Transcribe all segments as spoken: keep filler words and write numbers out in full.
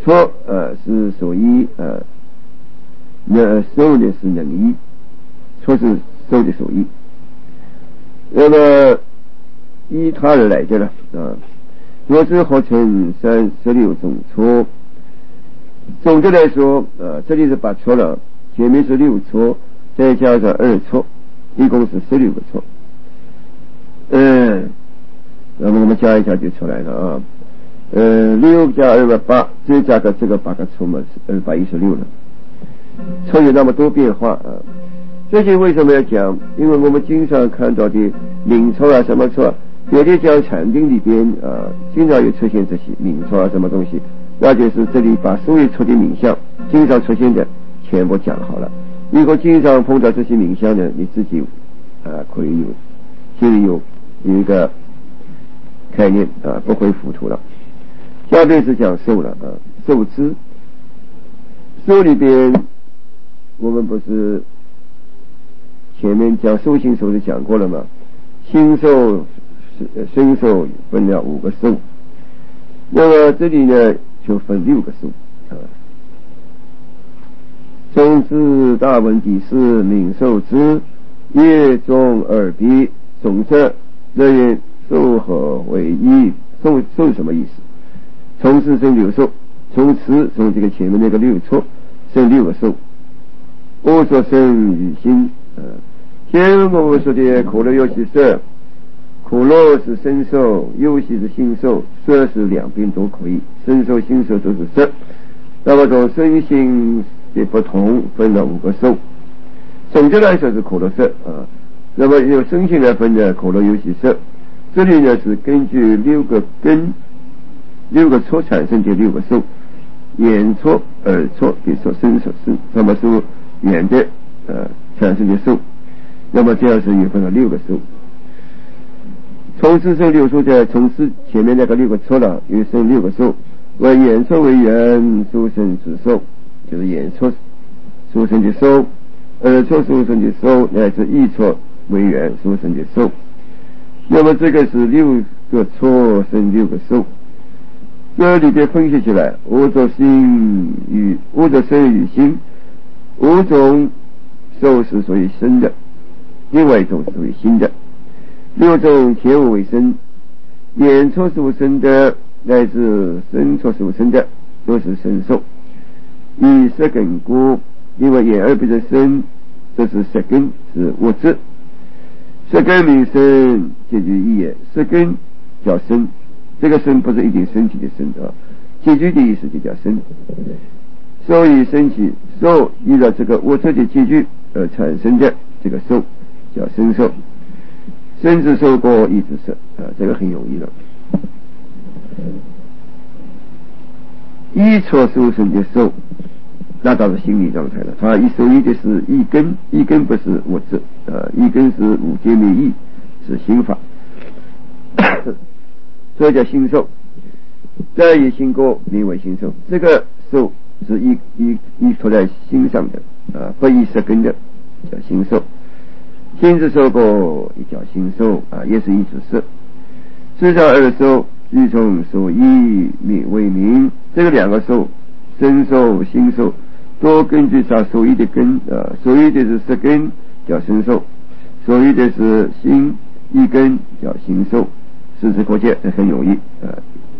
错呃是所以呃那受呢是能意，错是受的所依。那么依他而来的了啊，若是合成三十六种错。总的来说呃这里是八错了，前面是六错，再加上二错，一共是十六个错。嗯，那么我们加一下就出来了啊。呃，六加二百八，再加个这个八个错嘛，二百一十六了。错有那么多变化啊。这些为什么要讲？因为我们经常看到的名错啊，什么错，有的讲禅定里边啊，经常有出现这些名错啊，什么东西，那就是这里把所有错的名相经常出现的全部讲好了。如果经常碰到这些名相呢，你自己啊可以有心里有有一个概念啊，不会糊涂了。下面是讲受了啊，受知。受里边我们不是前面讲受心受是讲过了吗？心受身受分了五个受，那么这里呢就分六个受啊。中知大文第四名受知，业中耳鼻总则人言受合为一。受受什么意思？从四生六受，从此从这个前面那个六错生六个受。我说生与心啊，前面我们说的可乐有其色，可乐是身受，游戏是心受，色是两边都可以，身受心受都是色。那么从身心的不同分了五个受，总的来说是可乐色啊。那么由身心来分的可乐游戏色，这里呢是根据六个根六个错产生的六个受，眼错、耳错、鼻错、身错，是那么是眼的呃产生的受，那么这样是有分了六个受。从四生六受的，从四前面那个六个错了，又生六个受，为眼错为缘，所生之受，就是眼错所生的受，耳错所生的受，乃至意错为缘所生的受。那么这个是六个错生六个受。这里边分析起来，五种心与五种身与心，五种受是属于身的，另外一种是属于心的。六种前五为身，眼错所生的乃至身错所生的都是身受。以色根故，因为眼耳鼻的身，这是色根，是物质。色根名身，结局意也。色根叫身，这个身不是一定身体的身啊，结局的意思就叫身。所以身体受依照这个物质的结局而产生的这个受叫身受。身之受过意之色啊，这个很容易了。意错受生的受，那倒是心理状态了。他一受益的是意根，意根不是物质啊，意根是五界灭意，是心法，这叫心受。再以心过名为心受，这个受是依依依托在心上的啊，不依色根的叫心受。心之受过也叫心受啊，也是一指色。世上二受俱从所依名为名，这个两个受，身受心受，都根据他所依的根啊，所依的是色根叫身受，所依的是心意根叫心受，四字可见很容易啊。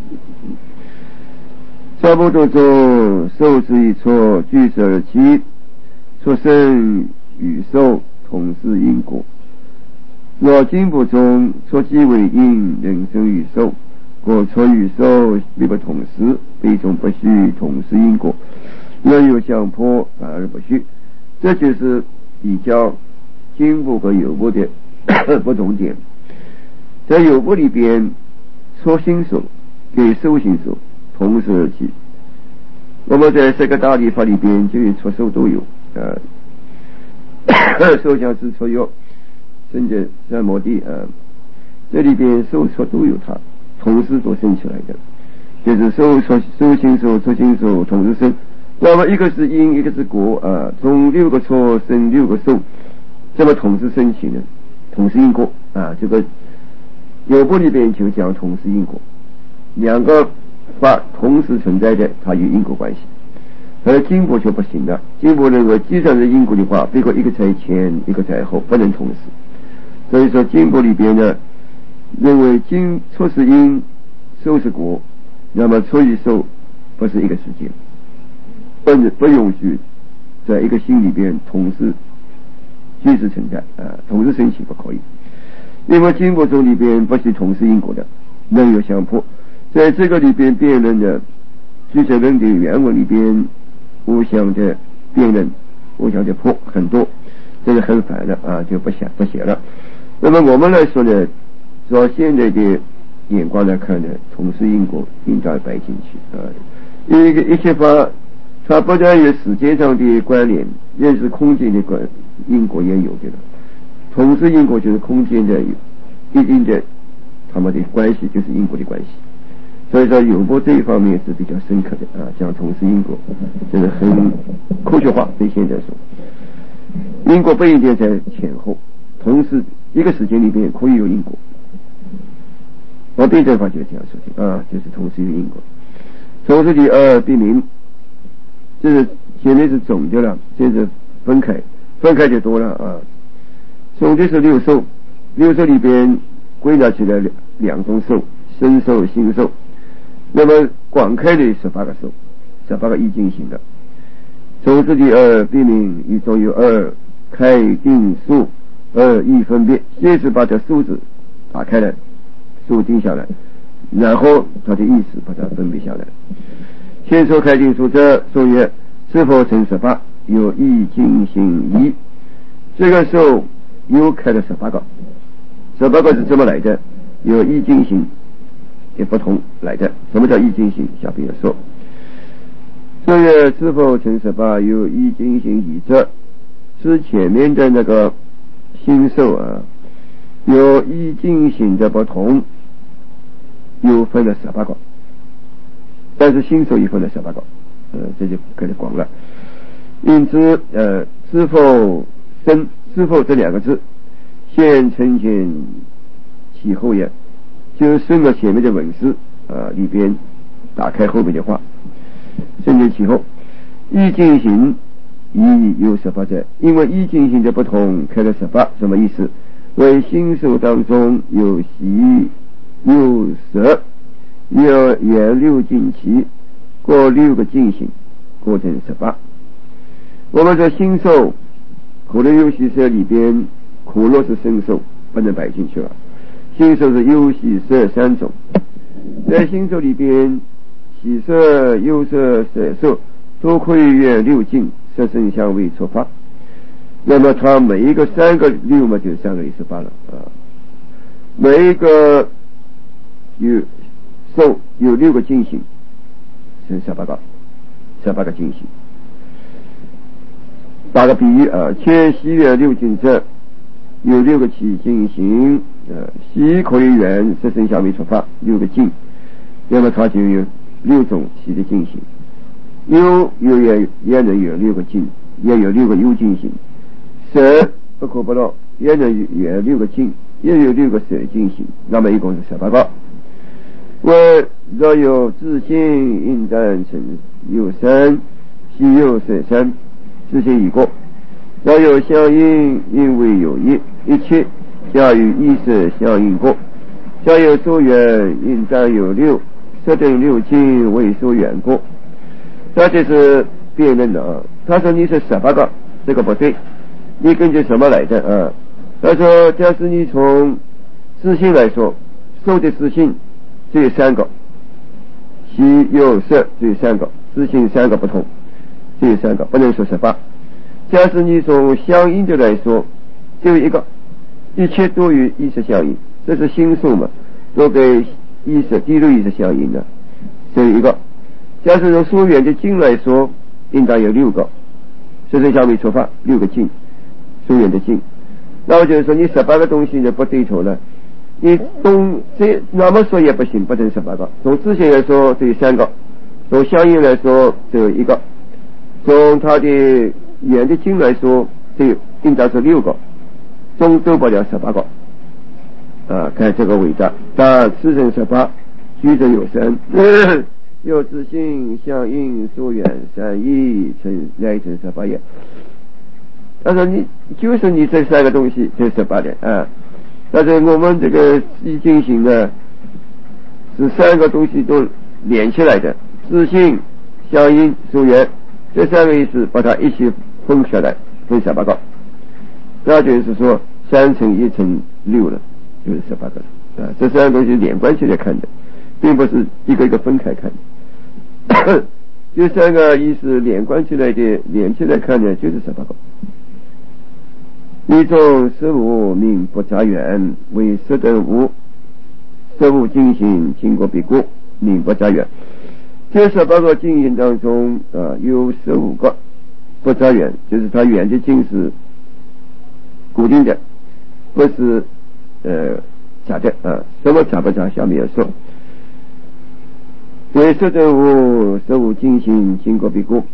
三部当中受之一错，俱是而起，出生与受同是因果。若经部中错即为因，人生与受，果错与受并不同时，非从不虚，同是因果。若有相破，反而不虚。这就是比较经部和有部的不同点。在有部里边，错心受跟受心受同时而起。我们在这个大理法里边就有错受都有啊。受想之错有，甚至三摩地啊，这里边受错都有它，同时都生起来的，就是受错受心受错心受同时生。那么一个是因，一个是果啊，从六个错生六个受，这么同时生起呢？同时因果啊，这个有部里边就讲同时因果，两个八同时存在的，它有因果关系。而经部就不行了，经部认为既然是因果的话，别个一个在前一个在后，不能同时。所以说经部里边呢认为经出是因，受是果，那么出与受不是一个时间，不不允许在一个心里边同时居时存在啊，同时升起不可以。因为经部中里边不是同时因果的，能有相破。在这个里边辩论的俱舍论的原文里边，互相的辩论，互相的破很多，这个很烦了啊，就不写不写了。那么我们来说呢，照现在的眼光来看呢，同时因果应该摆进去啊。一个一切法，它不但有时间上的关联，也是空间的关因果也有的了。同时因果就是空间的一定的他们的关系，就是因果的关系。所以说有过这一方面是比较深刻的啊，讲同时因果，这个很科学化。对现在说，因果不一定在前后，同时一个时间里边可以有因果。我对这话就这样说的啊，就是同时有因果。同时第二避免，这是前面是总的了，现在分开，分开就多了啊。总的是六受，六受里边归纳起来两种受，身受、心受。那么广开的十八个受，十八个意境性的。总之第二避免一中有二开定数，二意分别，先是把这数字打开来，数定下来，然后它的意思把它分别下来。先说开定数者，数曰是否成十八，有意境性一。这个受又开了十八个，十八个是怎么来的？有意境性也不同来的。什么叫意境性？下边要说。这个是否成十八有意境性一者，是前面的那个心受啊，有意境性的不同，又分了十八个，但是心受也分了十八个，呃，这就开始广了。因此，呃，是否生是否这两个字，先呈现其后也，就顺着前面的文字啊里边打开后面的话，呈现其后。意境性亦有十八者，因为意境性的不同，开了十八，什么意思？为心受当中有喜有舍，有原六境起，过六个境性，构成十八。我们说心受可能有喜舍里边，苦乐是身受，不能摆进去了。心受是忧喜舍三种，在心受里边，喜舍、忧舍、舍受都可以原六境色声香味触法。那么它每一个三个六嘛，就三个一十八了啊。每一个有受有六个境性，是十八个，十八个境性。打个比喻啊，前喜悦六境者，有六个起境行，呃，喜可以缘色声香味触法六个境，那么它就有六种喜的境行。忧忧也也能有六个境，也有六个忧境行。舍不可不落，也能有六个境，也有六个舍境行，那么一共是十八个。为若有自性应当成有三，喜忧舍三，自性已过。若有相应，因为有一，一切加与意识相应过。假有疏远，应当有六，设定六境为疏远过。这就是辩论的啊。他说你是十八个，这个不对，你根据什么来的啊？他说假使你从自性来说，受的自性只有三个，喜忧舍只有三个，自性三个不同，只有三个，不能说十八。假使你从相应的来说，只有一个，一切都与意识相应，这是心受嘛，都跟意识第六意识相应的，只有一个。假使从疏远的境来说，应当有六个，色声香味触法六个境，疏远的境。那么就是说你十八个东西呢不对头了，你东这那么说也不行，不成十八个。从自性来说只有三个，从相应来说只有一个，从它的远的境来说只有应当是六个，总都不了十八个啊。看这个伟大，但四乘十八居者有三。 有自性相应所缘三义成乃成十八愿。他说你就是你这三个东西这十八愿啊，但是我们这个易经行呢是三个东西都连起来的，自性相应所缘这三个意思把它一起分下来分十八个，那就是说三乘一乘六了，就是十八个啊。这三个东西连贯起来看的，并不是一个一个分开看的。这三个意思连贯起来的连起来看的就是十八个。一种十五名不杂缘为十等无，十五进行经过比过名不杂缘。这十八个经行当中啊，有十五个不杂缘，就是它缘的境是固定的，不是呃假的啊。什么假不假下面要说。为十等无，十五进行经过比过，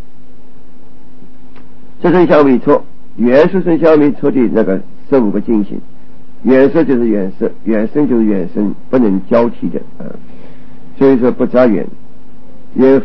这是相为错。原色生相为错的那个十五个进行，原色就是原色，原生就是原生，不能交替的啊。所以说不杂缘。也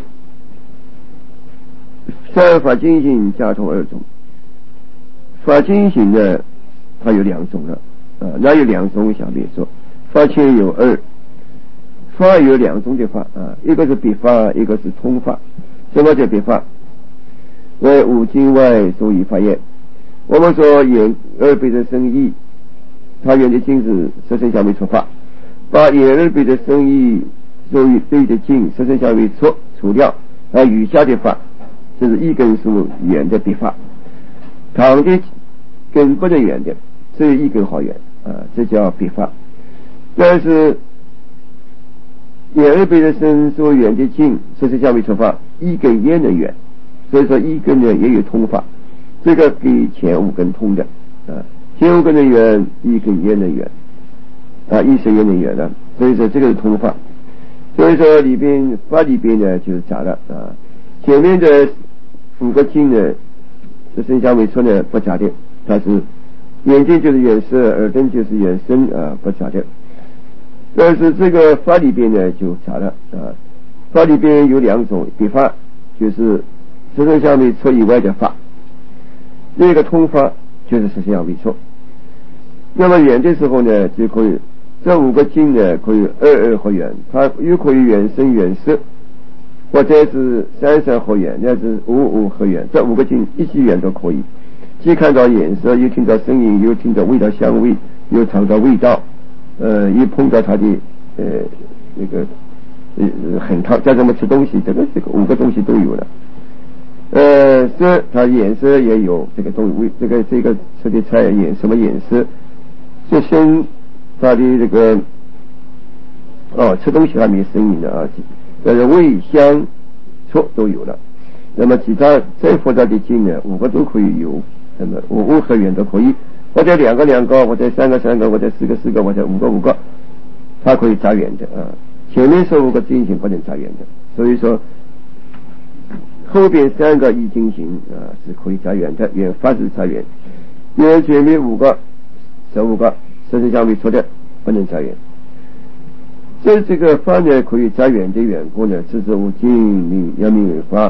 三法进行加同二种，法进行呢它有两种了啊，那有两种下面说，法前有二，法有两种的法啊，一个是别法，一个是通法。什么叫别法？为五经外所以法也。我们说眼耳鼻的生意，它原的经是色身相为错法，把眼耳鼻的生意所以对的经色身相为错除掉，而余下的法就是一根数缘的别法，旁的根不能缘的只有一根好缘啊，这叫别法。但是眼耳鼻的生所缘的经色身相为错法，一根也能缘，所以说一根呢也有通法。这个给前五根通的啊，前五根的缘一根也能缘啊，一生也能缘的，所以说这个是通法。所以说里边法里边呢就是杂了啊，前面的五个经呢是生相为错呢不杂的，它是眼睛就是眼色，耳根就是眼声啊，不杂的。但是这个法里边呢就杂了啊，法里边有两种别法，就是生相为错以外的法。另一个通法就是实相为错。那么缘的时候呢，就可以这五个经呢可以二二合缘，它又可以缘生缘色，或者是三三合缘，那是五五合缘，这五个经一起缘都可以。既看到颜色，又听到声音，又听到味道香味，又尝到味道，呃，又碰到它的呃那个呃很烫，叫什么吃东西，这个这个五个东西都有了。呃，色它颜色也有这个东西，这个这个吃的菜颜什么颜色，这声它的这个哦吃东西还没声音的啊，但是味香触都有了。那么其他再复杂的经呢，五个都可以有，那么五五合缘都可以，或者两个两个，或者三个三个，或者四个四个，或者五个五个，它可以杂缘的啊。前面十五个进行不能杂缘的，所以说。后边三个易经行啊是可以杂缘的，缘法是杂缘，因为前面五个十五个色身相为错的不能杂缘。这这个法呢可以杂缘的缘故呢，此是五经名要名为法。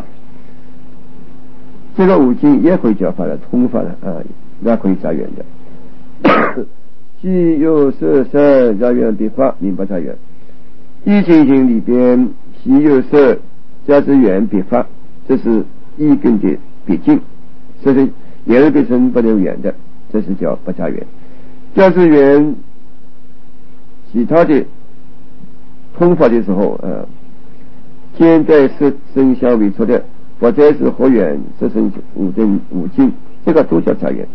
这个五经也可以叫法的通法的啊，那可以杂缘的。既有色三杂缘别法，名不杂缘。易经行里边既有色加之缘别法，这是一根的别境，这是眼耳鼻身不能缘的，这是叫不杂缘。加之缘其他的通法的时候啊，兼带色身相为错的，或者是合缘色身五正五境，这个都叫杂缘。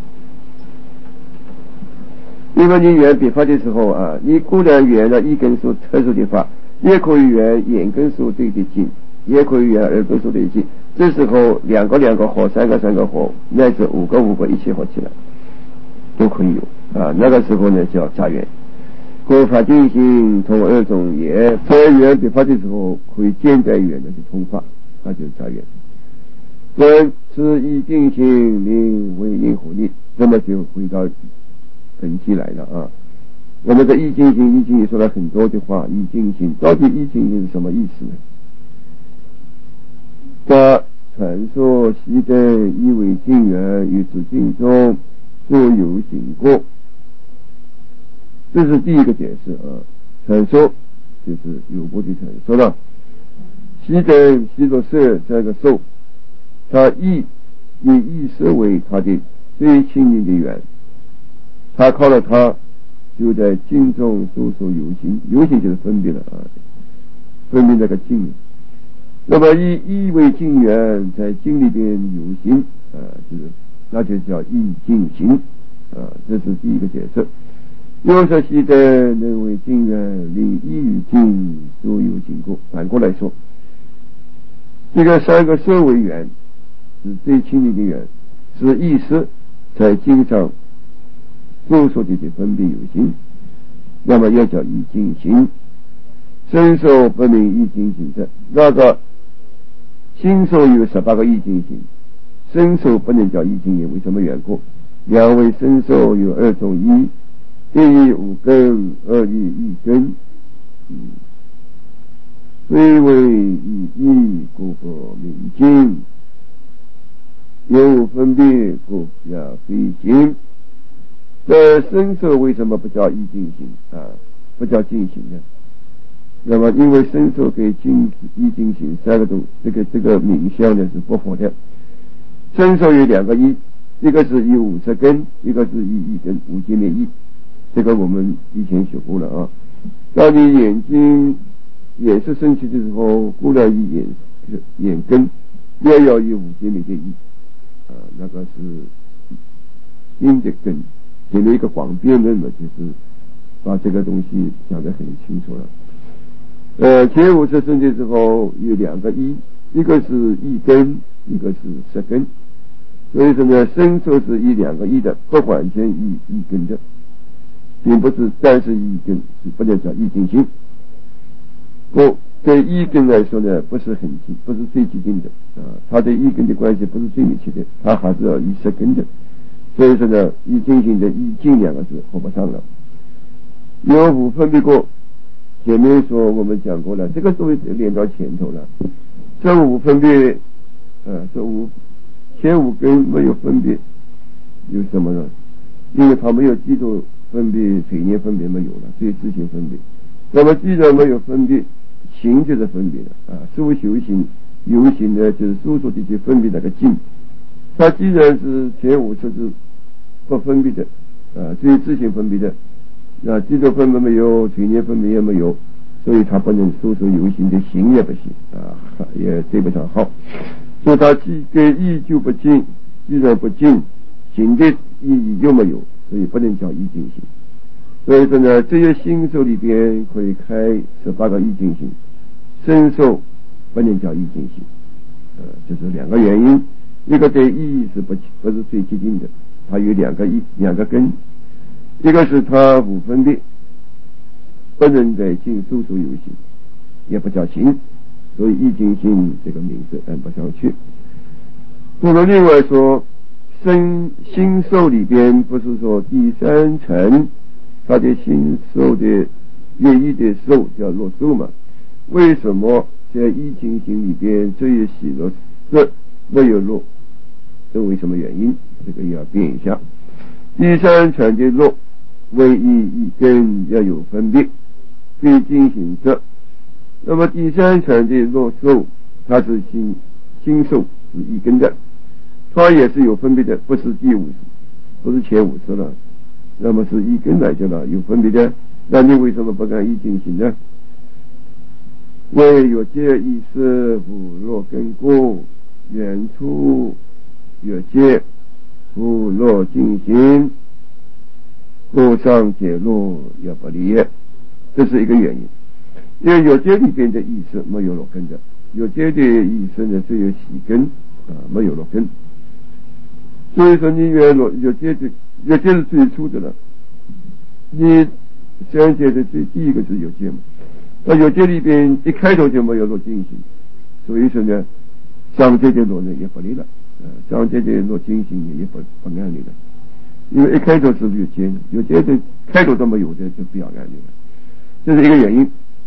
因为你缘别法的时候啊，你固然缘了一根数特殊的法，也可以缘眼根数对的境，也可以缘耳根数对的境。这时候两个两个合，三个三个合，乃至五个五个一起合起来都可以有啊。那个时候呢叫杂缘。故法进行同二种也，在缘别法的时候可以兼带缘的通法，那就是杂缘。本此一进行名为因合力，那么就回到本题来了啊。我们的易经行，易经也说了很多的话，易经行到底易经行是什么意思呢？ 把传说昔等以为经缘于此经中所有行过，这是第一个解释啊。传说就是有过的传说了。昔等昔作色这个受，他以以意识为他的最亲近的缘，他靠了他就在经中所所游行，游行就是分别了啊，分别那个经。那么以意为经缘，在经里边游行啊，就是那就叫意经行啊，这是第一个解释。又说昔等能为经缘，令意与经所有经过。反过来说，这个三个色为缘，是最亲近的缘，是意识在经上所说的分别有形，那么要叫意经行。身受不明意经行者，那个心受有十八个意经行，身受不能叫意经行，为什么缘故？两位身受有二种意，一意五根，二意一根，嗯，虽为意义，故不明经，有分别，故要非行。这身受为什么不叫意经行啊？不叫经行呢？那么因为身受给经意经行三个东，这个这个名相呢是不符的。身受有两个意，一个是以五十根，一个是以一根五界面意，这个我们以前学过了啊。当你眼睛眼是升起的时候，固然以眼眼根也要以五界面的意啊，那个是阴的根。写了一个广辩论嘛，就是把这个东西讲得很清楚了。呃，前五十升的时候有两个一，一个是一根，一个是十根。所以说呢，身受是以两个一的，不完全以一根的，并不是单是一根，是不能叫一根性。不，对一根来说呢，不是很近，不是最接近的啊，它对一根的关系不是最密切的，它还是要以十根的。所以说呢，一经行的一经两个字合不上了。有五分别过，前面说我们讲过了，这个都连到前头了。这五分别，呃，这五前五根没有分别，有什么呢？因为它没有记住分别，随念分别没有了，所以自行分别。那么既然没有分别，行就是分别了啊。所修行有行呢，就是所说的去分别那个境。它既然是前五次是不分别的啊，所以自行分别的。那记住分别没有，随念分别也没有，所以他不能说出有形的行也不行啊，也对不上号。所以他既跟意就不进，既然不进，行的意义又没有，所以不能叫意境行。所以说呢，这些心受里边可以开十八个意境行，身受不能叫意境行，呃，这是两个原因。一个对意义是不不是最接近的，它有两个意两个根。一个是他无分别，不能在境搜索有形，也不叫行，所以意境行这个名字按不上去。那么另外说，身心受里边不是说第三层，他的心受的愿意的受叫落受嘛？为什么在意境行里边这一喜乐色没有落？这为什么原因？这个要变一下。第三层的落为意一根要有分别，非经行者。那么第三层的落受，它是心心受是一根的，它也是有分别的，不是第五次，不是前五次了，那么是一根来讲了，有分别的。那你为什么不敢一经行呢？为有界意识无落根故，远处有界无落经行，故上解落也不离，这是一个原因。因为有界里边的意识没有落根的，有界的意识呢只有喜根啊，没有落根。所以说你原落有界的有界是最初的了，你三界的最第一个是有界嘛，那有界里边一开头就没有落经行，所以说呢上界的落呢也不离了，呃，上界的落经行也不不按理了。因为一开头是有界，有界的开头都没有的就不要按理了，这是一个原因。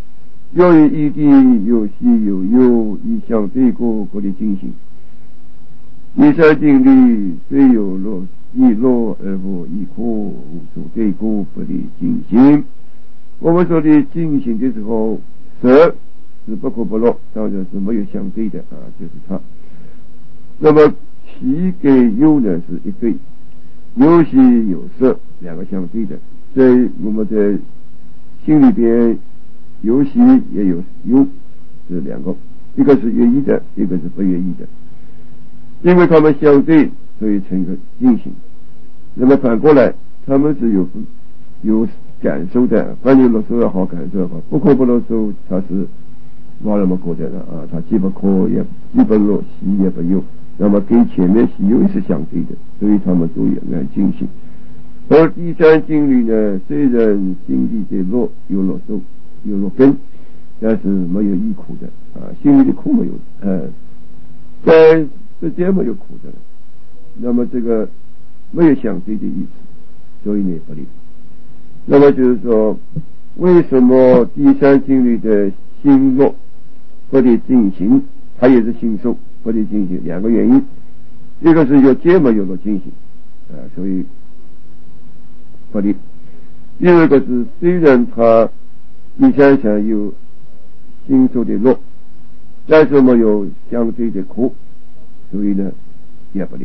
由于异地有喜有忧，以相对过各的进行。第三经历虽有乐亦乐而无亦苦，无所对过不的进行。我们说的进行的时候，舍是不可不乐，当然是没有相对的啊，就是它。那么喜跟忧呢是一对，有喜有舍两个相对的，在我们的心里边有喜也有忧，是两个，一个是愿意的，一个是不愿意的。因为他们相对，所以成一个进行。那么反过来，他们是有有感受的，反正乐受也好，感受也好，不可不乐受，它是没那么过的了啊，它既不可也既不乐，喜也不忧。那么跟前面喜忧是相对的，所以他们都有按进行。而第三经历呢，虽然经历的乐有乐受，有乐根，但是没有异苦的啊，心里的苦没有，呃，在世间没有苦的了。那么这个没有相对的意思，所以呢不利。那么就是说，为什么第三经历的心乐不得进行，它也是心受不得进行，两个原因，一个是有结没有了进行啊，所以不利。第二个是虽然他第三项有心受的乐，但是没有相对的苦，所以呢也不利。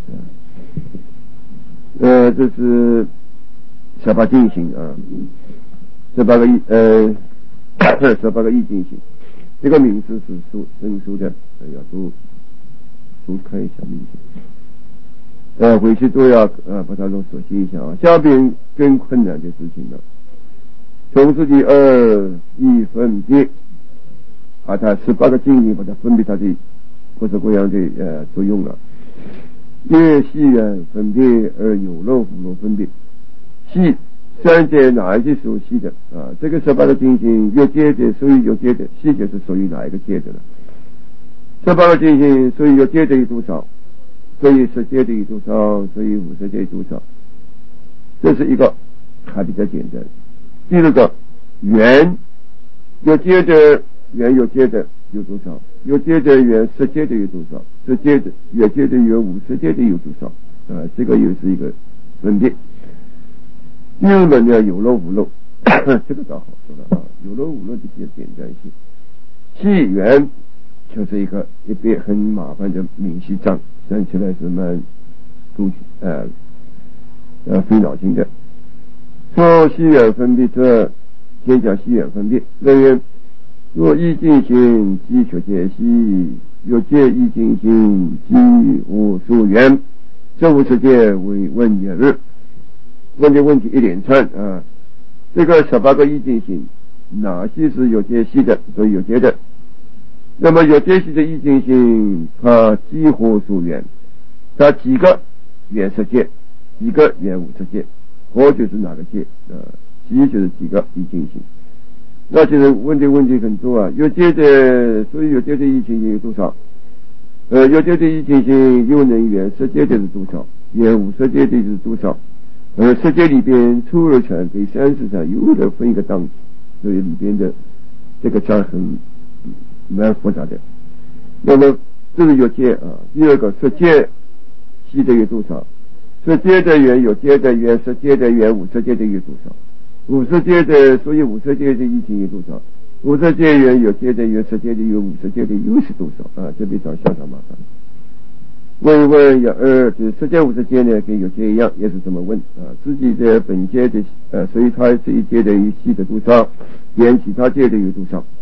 呃，这是十八进行啊，十八个意呃十八个意进行，这个名字是书生疏的，要多多看一下名字。呃，回去都要呃把它都熟悉一下啊。下边更困难的事情了，从自己二一分别，把它十八个经历把它分别它的各式各样的呃作用了。越细远分别而有漏无漏分别，细三节哪一些属细的啊？这个十八个进行越界的属于有界的，细节是属于哪一个界的呢？十八个进行属于有界的有多少？所以十界的有多少？所以五十界有多少？这是一个还比较简单。第二个圆有界的圆有界的有多少？有界的圆十界的有多少？十界的有界的有五十界的有多少？啊，这个又是一个分别。第二个呢，有漏无漏，这个倒好说了啊，有漏无漏的比较简单一些。细圆就是一个一边很麻烦的明细账，算起来是蛮够呃呃费脑筋的。说细圆分别者，先讲细圆分别。人员若一进行即确解析，有界一进行即无数圆，这五十界为问也日。问的问题一连串啊，这个十八个一进行哪些是有界系的？所以有界的。那么有界系的一进行，它几乎数圆，它几个圆十界，几个圆五十界，或就是哪个界啊？几就是几个一进行。那就是问的问题很多啊，有界的，所以有界的一进行有多少？呃，有界的一进行又能圆十界的是多少？圆五十界的是多少？呃，世界里边初二场跟三十场又得分一个档次，所以里边的这个账很蛮复杂的。那么这是有界啊。第二个十界系的有多少？十界的圆有界的圆十界的圆五十界的有多少？五十界的，所以五十界的一进有多少？五十界圆有界的圆十界的有五十界的又是多少啊？这边找相当麻烦。问一问有二，就是十界五十界呢，跟有界一样，也是这么问啊。自己的本界的呃，所以它这一界的系的多少，连其他界的有多少？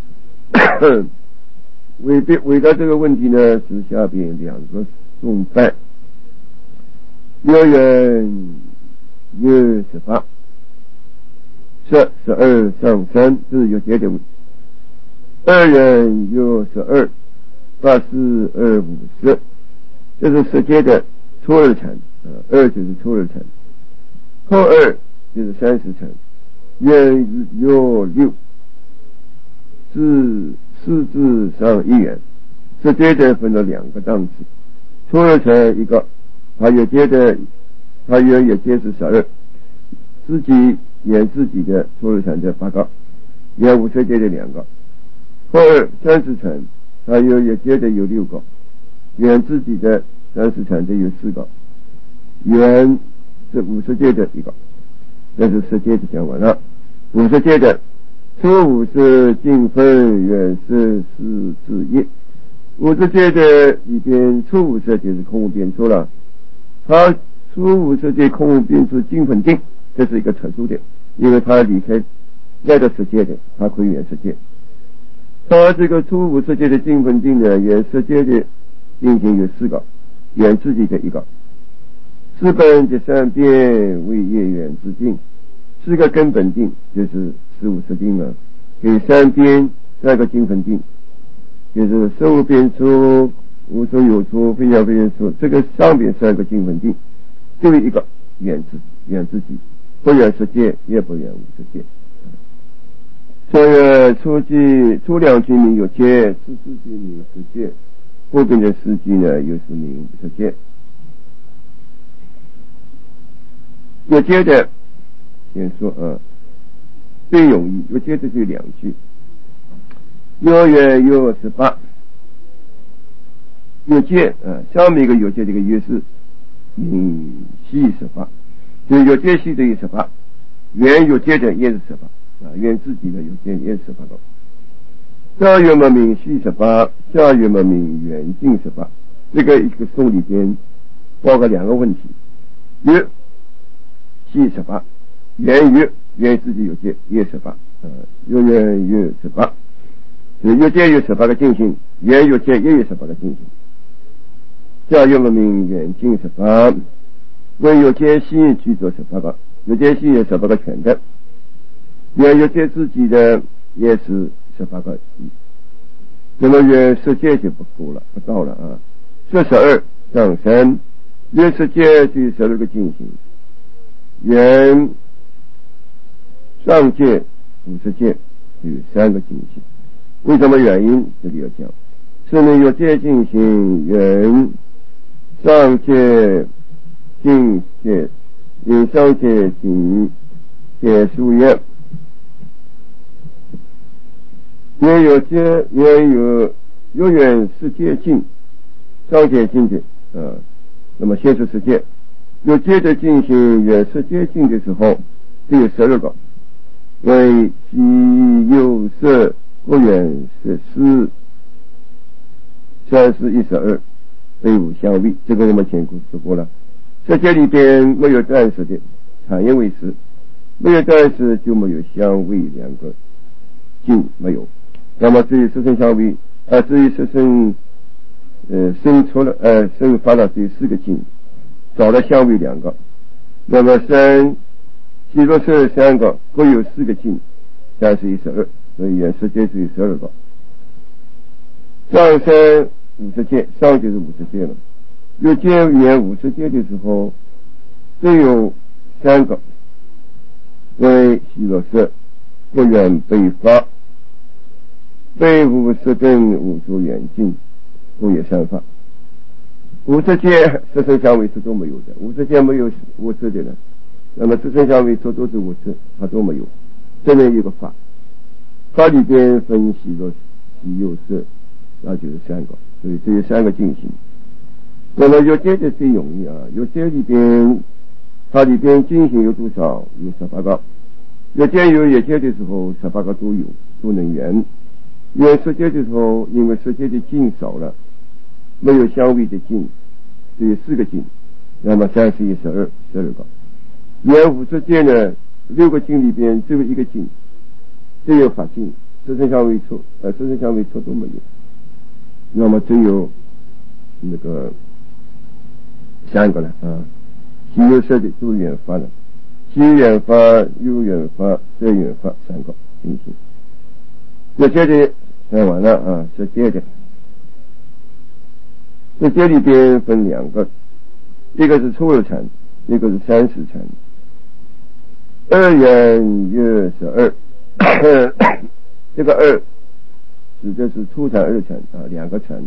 回答回答这个问题呢，是下边两个送办。有人有十八，十十二上三，这是有界的问题。二人有十二，八四二五十。这是十界的初二乘，呃，二就是初二乘，后二就是三十乘，元有六，四四字上一元，十界的分了两个档次，初二乘一个，它有界的，它原有界是十二，自己演自己的初二乘的八个， 原无色界的两个。二三十层，它有有界的有六个，原自己的三十层的有四个，原是五十界的一个。这是十界的讲完了。五十界的初五是净分，原是四字业。五十界的里边，初五色就是空无边处了。它初五色界空无边处净分定，这是一个特殊的，因为它离开来到世界的，它可以原世界。它这个初五世界的净分定呢，原世界的定性有四个，原自己的一个。四本的三边为业缘之定，四个根本定就是十五识定了，给三边三个净分定，就是色无边处、无所有处、非想非缘处，这个上边三个净分定，就一个缘自缘自己，不缘世界，也不缘无世界。所以初句初两句名有界，初四句名有世界，后边的四句呢又是名无世界。有界的先说啊，最容易有界的就两句，有缘有十八。有界啊，上面一个有界这个有是名系十八，就有界系的有十八，缘有界的也是十八。啊，缘自己的有界也是十八个。上缘嘛名系十八，下缘嘛名缘净十八。这个一个颂里边包括两个问题，有系十八，缘有缘自己有界也十八，呃，有缘有十八，就有界有十八个净性，缘有界也有十八个净性。下缘嘛名缘净十八，为有界系具足十八个，有界系有十八个全的。缘有界自己的也是十八个，那么缘世界就不够了，不到了啊。四十二上升，缘世界就有十二个净行，缘上界五十界就有三个净行。为什么原因？这里要讲，是呢有界净行，缘上界净界，缘上界净界数业。缘有界，缘有有缘世界境，上界境的，呃，那么现实世界有界的进行缘世界境的时候，只有十二个，为喜有色不缘十四，三十一十二，非无相位。这个我们前古说过了，世界里边没有暂时的产业为实，没有暂时就没有相位两个境没有。那么至于十生相位，啊，至于十生，呃，生出了，呃，生发了只有四个境，少了相位两个。那么三、七、六、十二三个，各有四个境，三十一十二，所以原世界只有十二个。上升五十界，上就是五十界了。有界缘五十界的时候，只有三个，为喜乐色，不远北发。非无色根无诸远近，不也三法。无色界十生相位是都没有的，无色界没有无色的人，那么十生相位处都是无色，它都没有。这边有个法，法里边分析了喜有色，那就是三个，所以这有三个进行。那么有界的最容易啊，有界里边它里边进行有多少？有十八个。有界有有界的时候，十八个都有，都能缘。缘世界的时候，因为世界的境少了，没有相位的境，只有四个境，那么三十一十二十二个。缘五世界呢，六个境里边只有一个境，只有法境，十生相位处，呃，十生相位处都没有，那么只有那个三个了啊。喜有色的都缘法了，喜缘法、有缘法、色缘法三个进行。世界的看完了啊，世界的世界里边分两个，一个是初二禅，一个是三十禅。二缘有十二，这个二指的是初禅、二禅啊，两个禅。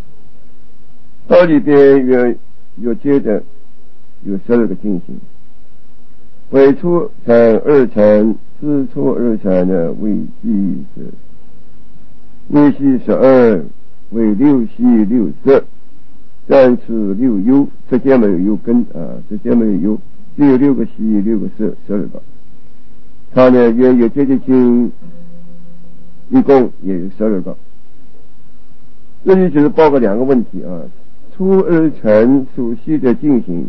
道里边有有界的有十二个进行， 未出产二产，自出二产呢为计十，为系十二，为六系六色，三次六优，这间没有优根啊，这间没有优，只有六个系六个色，十二个。它呢原有结节经一共也有十二个。这里就是包括两个问题啊，出二产属系的进行。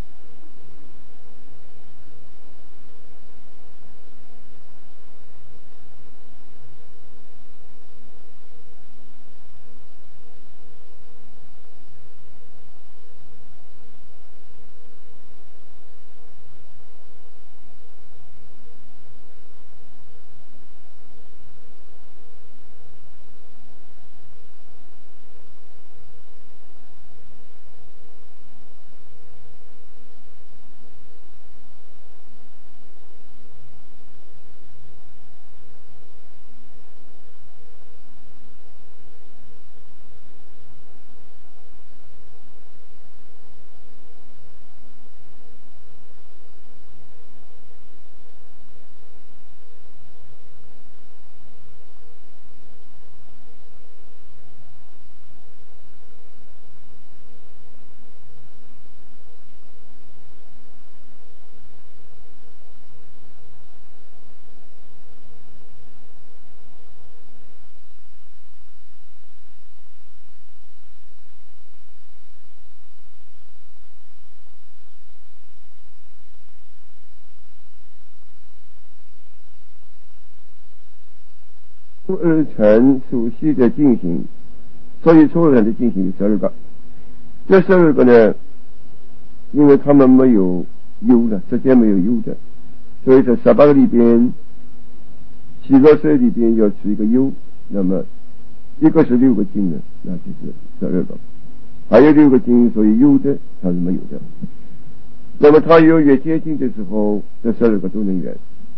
出二产属系的进行，所以出二产的进行有十二个。这十二个呢，因为他们没有优的，之间没有优的，所以在十八个里边，七个色里边要取一个优，那么一个是六个经呢，那就是十二个，还有六个经，所以优的它是没有的。那么它有越接近的时候，这十二个都能圆。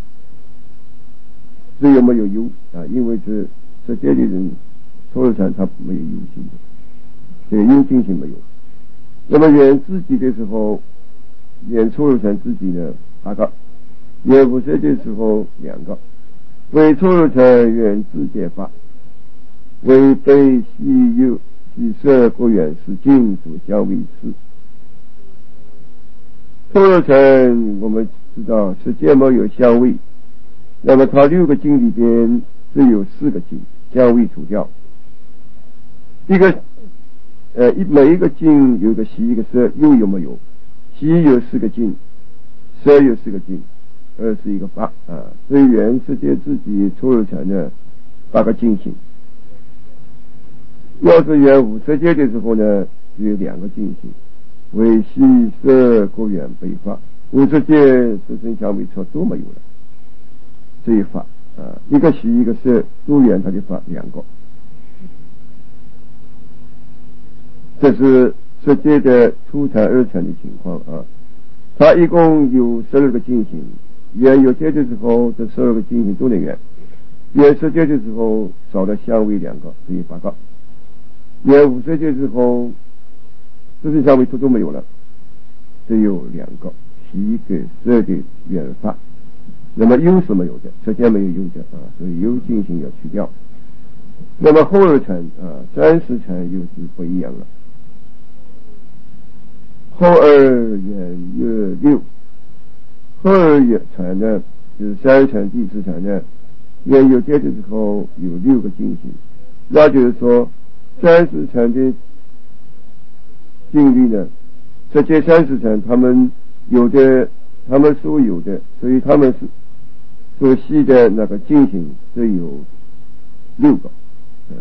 只有没有优啊，因为这这些的人出二产他没有优性的，这个优性性没有。那么圆自己的时候，圆出二产自己呢八个，圆无色的时候两个，为出二产圆自解法，为被系右系色各圆是净属相位次。出二产我们知道是界没有相位。那么它六个经里边只有四个经相位除掉，一个呃一每一个经有一个习一个色，又有没有？习有四个经，色有四个经，二是一个八啊。所以原世界自己出二产的八个经行。要是原无色界的时候呢，只有两个经行，为习色各圆被法，无色界自身相位错都没有了。这一法啊，一个习一个色，都圆它的法两个，这是世界的出产二产的情况啊。它一共有十二个进行，圆有界的时候，这十二个进行都能圆；圆世界的时候少了相位两个，所以八个；圆无色界的时候，这些相位都都没有了，只有两个习跟色的圆法。那么优是没有的，之间没有优的啊，所以优进行要去掉。那么后二产啊，三十产又是不一样了。后二元月六，后二元产呢，就是三产第四产呢，原有界的时候有六个进行，那就是说三十产的经历呢，这些三十产他们有的，他们所有的，所以他们是。所系的那个进行只有六个，嗯，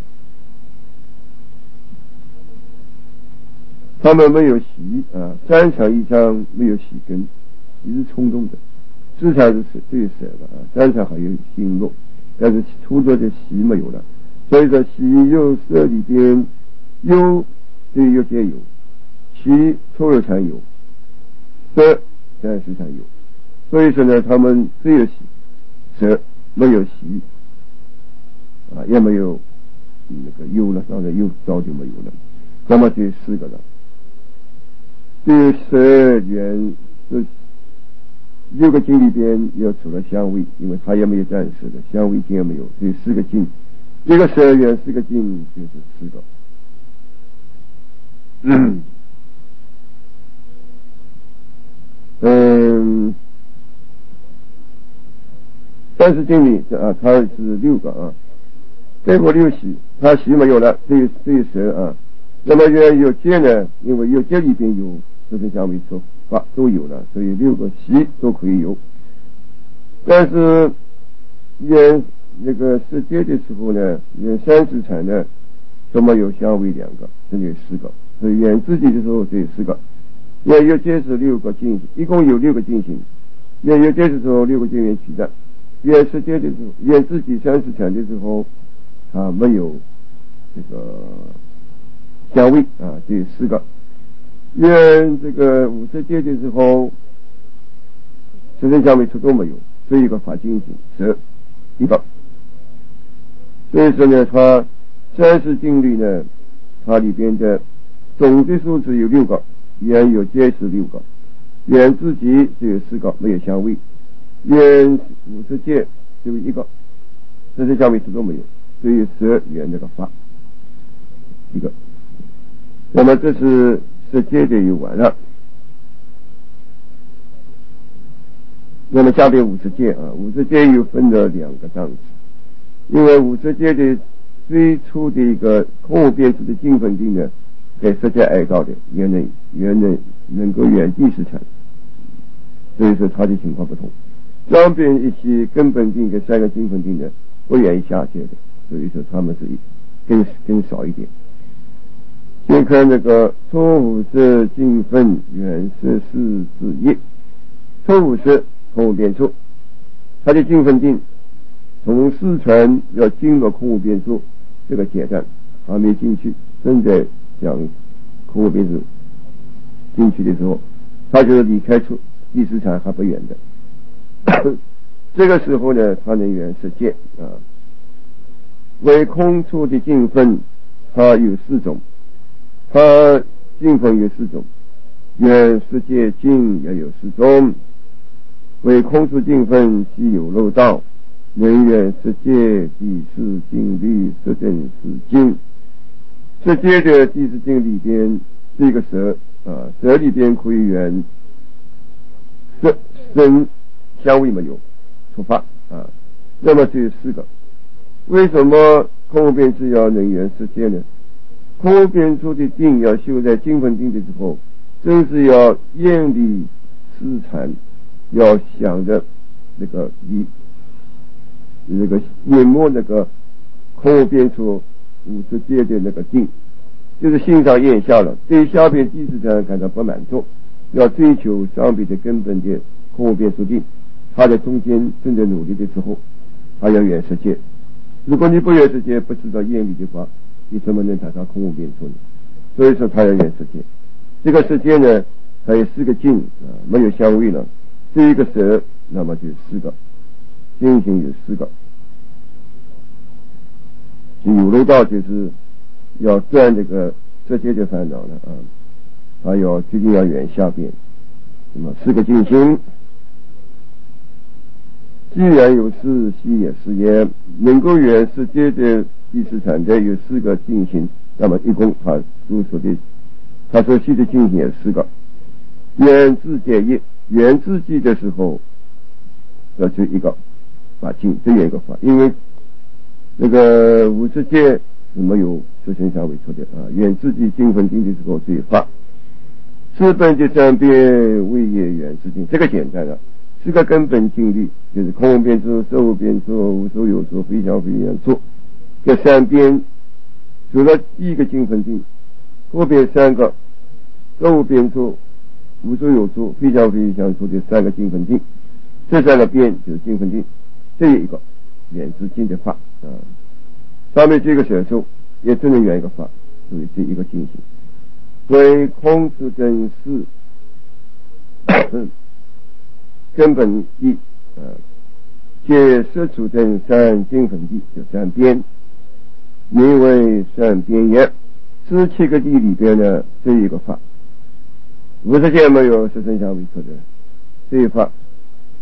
他们没有习啊，三场以上没有习根，你是冲动的，四场是最舍的啊，三场还有心落，但是出作的习没有了，所以说习右色里边优对右皆有，习出二产有，色三十产有。所以说呢，他们只有习色，没有习啊，也没有那个优了，当然优早就没有了。那么这四个了，第十二元是六个境里边又除了相位，因为它也没有暂时的相位境也没有，所以四个境，一个十二缘四个境就是四个。嗯，嗯，三十境里啊，它是六个啊，这个六喜，它喜没有了，这这十啊，那么缘有界呢，因为有界里边有四生相位出法都有了，所以六个喜都可以有。但是缘那个世界的时候呢，缘三十禅呢，都没有相位两个，这里有四个。所以缘自己的时候只有四个，缘有界是六个境行，一共有六个境行。缘有界的时候六个境缘取代，缘世界的时候，缘自己三十禅的时候，啊没有这个相位啊，只有四个。缘这个五世界的时候，四生相位出都没有，所以一个法境行十一个。所以说呢，它三十境里呢，它里边的总的数字有六个，缘有界是六个，缘自己只有四个，没有相位，缘五十界只有一个，这些相位都没有，所以十二缘这个法一个。那么这是十界的有完了。那么下边五十界啊，五十界又分了两个档次，因为五十界的最初的一个空无边处的净分定呢，给十界挨到的原能原能能够原地实产，所以说它的情况不同。上边一些根本定跟三个净分定呢不愿意下界的，所以说他们是更更少一点。先看那个初五十净分原十四之一，初五十空无边处，它的净分定从四川要进入空无边处这个阶段还没进去，正在讲空无边处进去的时候，他就是离开处第四禅还不远的这个时候呢，他能缘十界啊。为空处的净分它有四种，它净分有四种，缘十界净也有四种。为空处净分悉有漏道，能缘十界第四境律十等四境。十界的第四境里边，这个蛇啊，蛇里边可以缘十生相位没有出发啊，那么只有四个。为什么空无边处要能缘十界呢？空无边处的定要修在净分定的时候，正是要厌离四禅，要想着那个离那个淹没那个空无边处五十界的那个定，就是心上咽下了，对下边第四禅感到不满足，要追求上边的根本的空无边处定。他在中间正在努力的时候，他要缘十界。如果你不缘十界，不知道厌离的话，你怎么能达到空无边处呢？所以说他要缘十界。这个十界呢，它有四个境啊，没有相位了。这一个蛇，那么就四个境行有四个。有漏道就是要断这个十界的烦恼了啊，他要决定要缘下边。那么四个境行，既然有四，悉也是也。能够缘十界的第四禅的有四个境行，那么一共他所说的他所系的境行也四个。缘自界一，缘自己的时候要就一个法境，这样一个法，因为那个五十界是没有十生相位出的啊，缘自己净分定的时候只有法。四本的三边为也缘自境，这个简单了。四个根本境律就是空无边处、色无边处、无所有处、非想非缘处。这三边除了第一个净分定，后边三个色无边处、无所有处、非想非想处的三个净分定，这三个边就是净分定，这一个缘自境的法啊。上面这个小数也只能缘一个法，所以这一个境行。为空处真四根本义啊，解色处等三净分地，就三边，名为三边也。这七个地里边呢，这一个法，五十界没有十生相位出的这一法，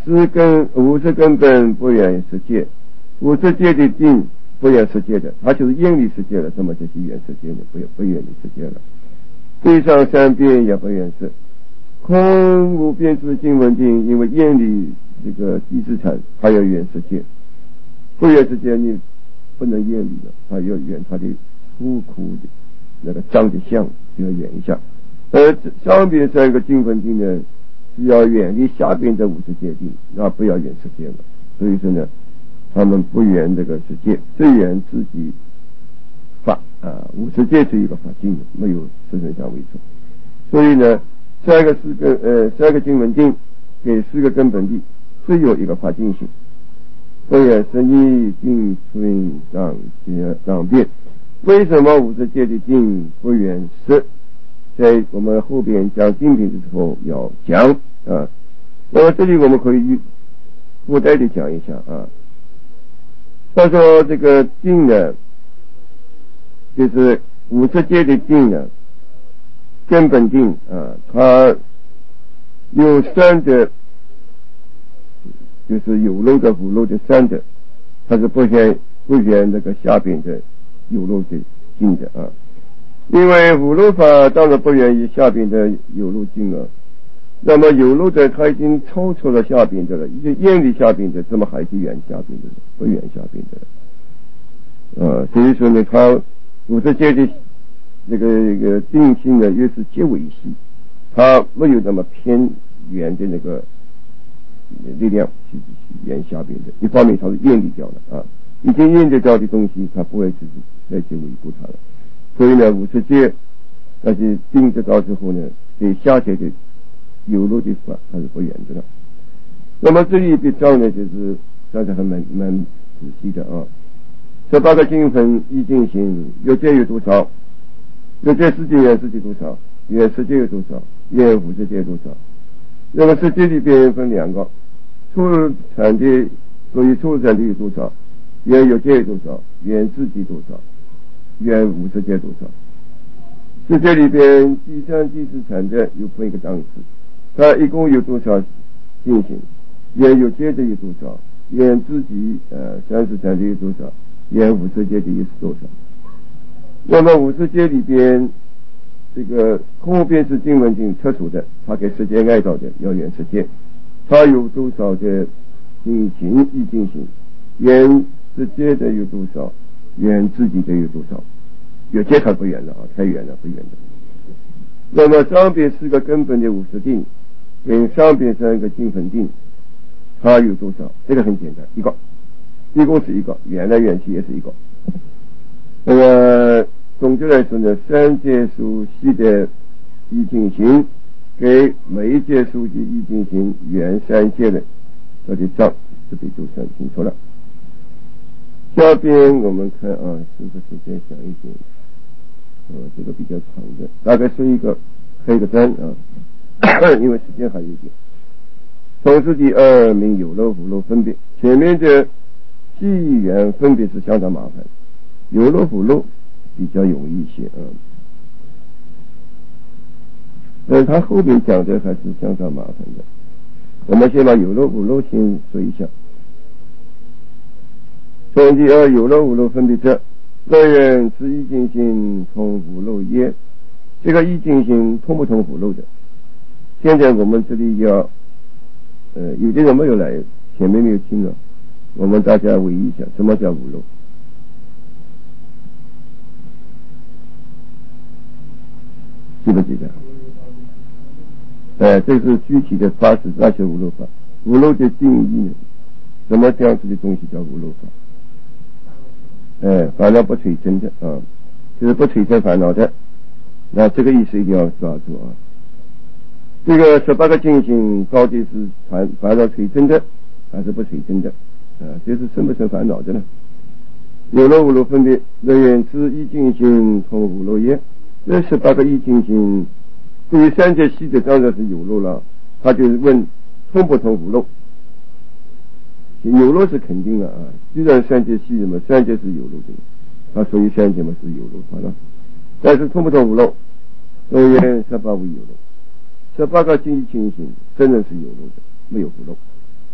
是根五是根本不远世界，五世界的定不远世界的，它就是远离世界了，那么就是远世界的，不不远离世界了。对上三边也不远世，空无边之经文定，因为远离这个地资产，它要远世界，不远世界你不能远离的，它要远它的出苦的那个脏的相就要远一下。而上边三个经文定呢，是要远离下边的五世界定，那不要远世界了。所以说呢，他们不远这个世界，只远自己法啊，五世界是一个法境，没有四圣相为主。所以呢，三个四个呃三个经文定给四个根本地，只有一个法境性。不远是逆境存当当变。为什么五世界的定不远是？在我们后边讲定品的时候要讲啊。那么这里我们可以附带的讲一下啊。他说这个定呢，就是五世界的定呢，根本定啊，它有三者，就是有漏的无漏的三者，它是不选不选那个下边的有漏的定的啊。因为无漏法当然不愿意下边的有漏境了，那么有漏的它已经超出了下边的了，已经远离下边的，怎么还是远下边的，不远下边的啊？所以说呢，它五世界的这个这个定性呢，越是结尾系，它没有那么偏远的那个力量去远下边的。一方面它是远离掉了啊，已经远离掉的东西，它不会自己再去维护它了。所以呢，五世界那些定得到之后呢，对下界的有漏的法它是不远的了。那么这一笔账呢，就是算是还蛮蛮仔细的啊。这八个经分一进行，有界有多少？有界世界远世界多少？远世界有多少？远五世界多少？那么世界里边分两个，初产的，所以初产的有多少？远有界有多少？远世界多少？远五世界多少？世界里边第三、第四产的有分一个档次，它一共有多少进行？远有界的有多少？远自己呃三十产的有多少？远五世界的又是多少？那么五世界里边，这个空无边是经文经特殊的，它给世界爱到的要远世界，它有多少的进行易进行？远世界的有多少？远自己的有多少？有界它不远了啊，太远了，不远的。那么上边四个根本的五十定，跟上边三个经分定，它有多少？这个很简单，一个，一共是一个，远来远去也是一个。那么总结来说呢，三界属系的易进行，给每一界属的易进行远三界的这里账，这里就算清楚了。下边我们看啊，这个时间讲一点，呃，这个比较长的，大概是一个黑个单啊，因为时间还有一点。同时第二名有漏无漏分别，前面的系缘分别是相当麻烦，有漏无漏比较容易一些啊，但他后面讲的还是相当麻烦的。我们先把有漏无漏先说一下。从第二有漏无漏分别者，个人是易进行同无漏业，这个易进行通不通无漏的？现在我们这里要，呃，有的人没有来，前面没有听了，我们大家回忆一下，什么叫无漏？记不记得？呃，这是具体的法是大学无漏法。无漏的定义，什么这样子的东西叫无漏法？哎，烦恼不垂真的啊，就是不垂真烦恼的，那这个意思一定要抓住啊。这个十八个境行到底是烦烦恼垂真的还是不垂真的啊？这是生不生烦恼的呢？有漏无漏分别，人缘之易进行同无漏业，这十八个易进行，对于三界系的当然是有漏了，他就问通不通无漏？有漏是肯定的啊，既然三界系嘛，三界是有漏的，啊，所以三界嘛是有漏法了。但是通不通无漏？人缘十八无有漏，十八个境界情形真的是有漏的，没有不漏。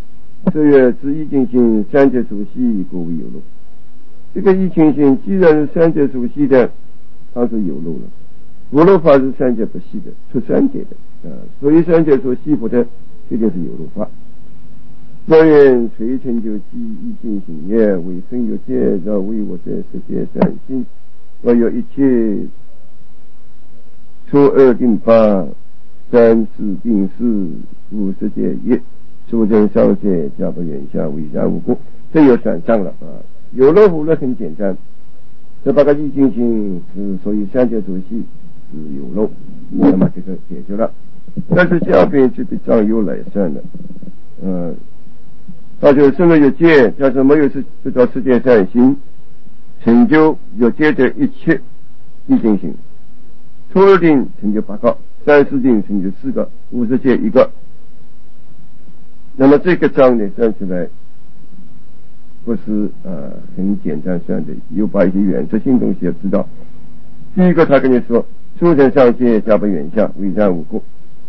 这也知一境性三界属系故为有漏。这个一境性既然是三界属系的，它是有漏了。无漏法是三界不系的，出三界的啊，所以三界所系不的，这就是有漏法。若愿垂成就记一境性也，为生有界，则为我在世界善心，我有一切初二定八三四定四五世界一出生上界加不远下为然无故，这又算上了啊。有漏无漏很简单，这八个一境性是属于三界所系是有漏，那么这个解决了。但是下边就比较有来算了，呃，那就生了有界，加上没有是这叫世界善心，成就有界的一切一境性。初二定成就八个，三四定成就四个，五十界一个。那么这个账呢算起来不是呃很简单算的，有把一些原则性东西要知道。第一个他跟你说，出生上界加不远下为然无故，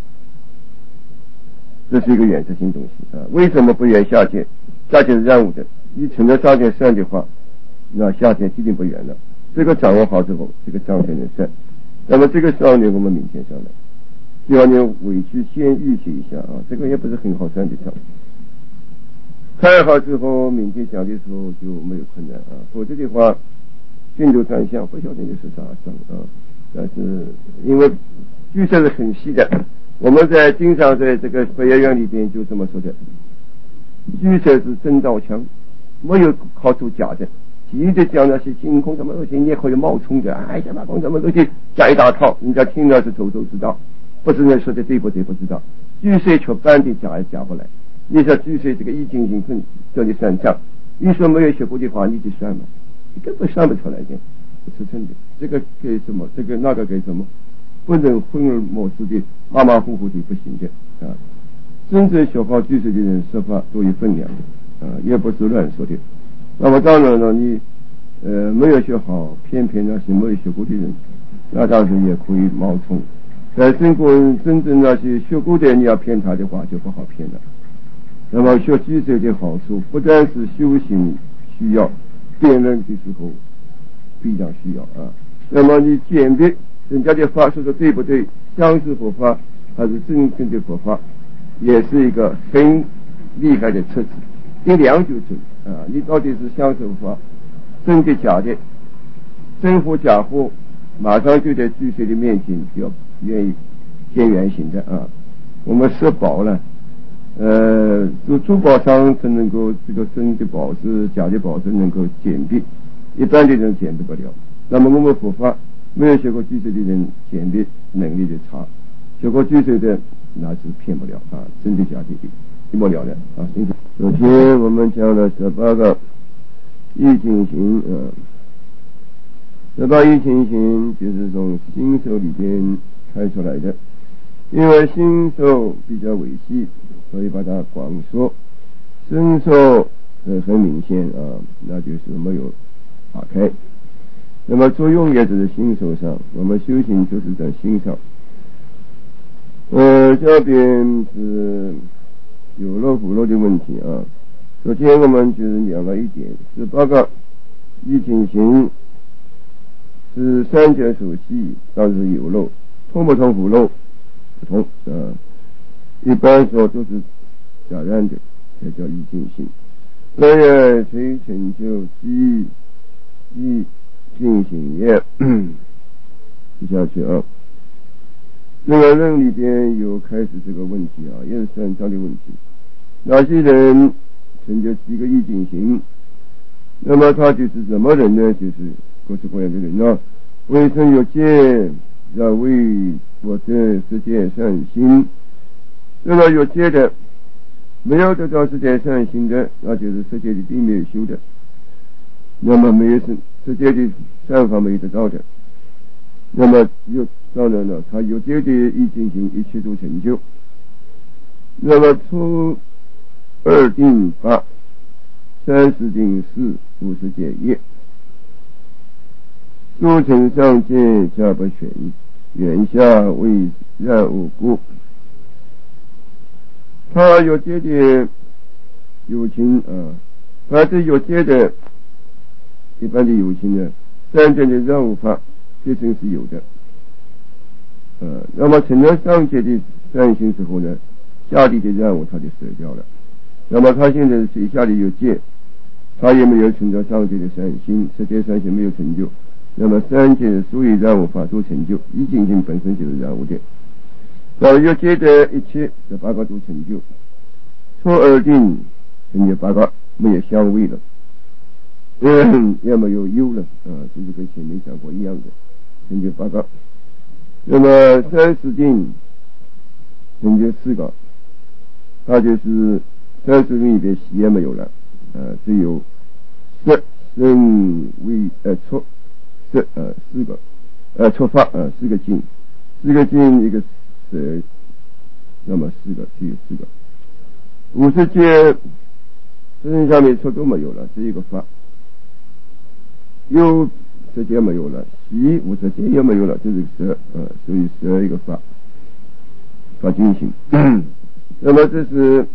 这是一个原则性东西啊。为什么不远下界？下界是然无的，你成了上界算的话，那下界一定不远了。这个掌握好之后，这个账才能算。那么这个账呢，我们明天上来，希望你委屈先预习一下啊，这个也不是很好算的账。看好之后，明天讲的时候就没有困难啊，否则的话，进度转向不晓得就是啥账啊。但是因为据说是很细的，我们在经常在这个北业院里边就这么说的，据说是真刀枪，没有靠出假的。一直讲那些星空什么东西，也可以冒充的，哎，什么空什么东西讲一大套，人家听了是头头知道，不知道说的对不对不知道，据说却半点假也假不来。你说据说这个易经行分叫你算账，你说没有学过的话，你就算嘛，你根本算不出来的，是真的。这个给什么？这个那个给什么？不能混而模式的，马马虎虎的不行的啊！真正学好据说的人说话都有分量的啊，也不是乱说的。那么当然了，你呃没有学好，偏偏那些没有学过的人，那当然也可以冒充。但真正真正那些学过的，你要骗他的话，就不好骗了。那么学居士的好处，不但是修行需要，辩论的时候比较需要啊。那么你鉴别人家的法说的对不对，相似佛法还是真正的佛法，也是一个很厉害的测试。一量就准啊！你到底是相似佛法，真的假的，真佛假佛，马上就在居士的面前就要愿意现原形的啊！我们设宝了。呃，做珠宝商才能够这个真的宝石、假的宝石能够鉴别，一般的人鉴别不了。那么我们佛法没有学过居士的人鉴别能力就差，学过居士的那是骗不了啊，真的假的一目了然啊。首先我们讲了十八个易经行啊，十八易经行就是从心手里边开出来的，因为心手比较微细。所以把它广说，身受呃很明显啊，那就是没有打开。那么作用也只是心手上，我们修行就是在心上。呃，这边是有漏无漏的问题啊。首先我们就是讲了一点，十八个易经行是三界属系，但是有漏，通不通无漏不通啊。一般说都是假然的，才叫易经行。所以垂成就记易经行也接下去啊，这个论里边有开始这个问题啊，也是算账的问题。哪些人成就几个易经行？那么他就是什么人呢？就是各式各样的人啊。为生有界，要为我的世界善心。那么有界的，没有得到世界善行的，那就是世界的并没有修的，那么没有世界的善法没有得到的，那么有当然了，他有界的易经行一切都成就。那么初二定八，三四定四，五十界业，诸成上界加不选，远下为然无故。他有界的有情啊，凡是有界的一般的有情呢，三界的任务法确实是有的。呃，那么成了上界的善行之后呢，下地的任务他就舍掉了。那么他现在水下里有界，他也没有成就上界的善行，世界善行没有成就。那么三界所有任务法都成就，一境性本身就是任务的。到有界的一切这八个都成就，初二定成就八个没有相违了，嗯，也没有忧了啊，就是跟前面讲过一样的，成就八个。那么三十定成就四个，它就是三十定里边喜也没有了，呃，只有色声味呃触色呃四个呃触法呃四个境，四个境一个色，那么四个只有四个。五十界身上面触都没有了，只有一个法。有世界没有了，喜无世界也没有了，就是十呃，所以十二一个法法进行。那么这是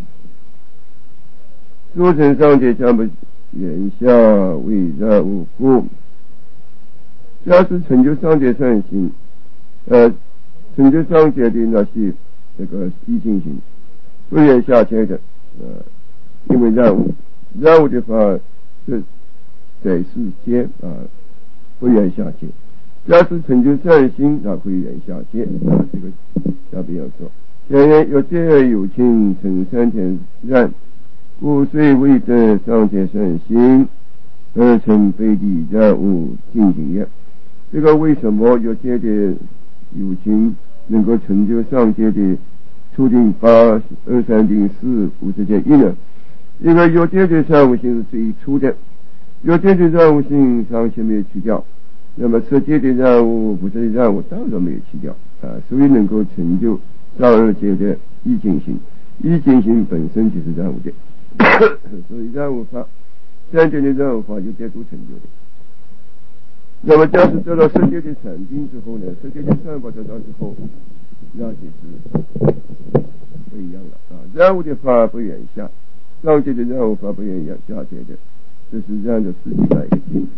诸尘上界将不眼下为然无故，假使成就上界善行，呃，成就上界的那些这个一境行，不愿下界的，呃，因为然无然无的话是在世间啊。不愿下界，假使成就善心，那可以愿下界啊。这个下边要说，前言有界有情成三天然，故虽未得上界善心，而成非地然无境界也。这个为什么有界的有情能够成就上界的初定八二三定四五十界一呢？因为有界的善无性是最初的。有界的任务性上前没有去掉，那么色界的任务不是的任务当然没有去掉啊，所以能够成就上二界的一境性，一境性本身就是任务的，所以任务法三界的任务法有界都成就的。那么假使得到色界的禅定之后呢，色界的善法得到之后，那就是不一样了啊，任务的法不愿下，上界的任务法不愿下界的。这是这样的实际改变。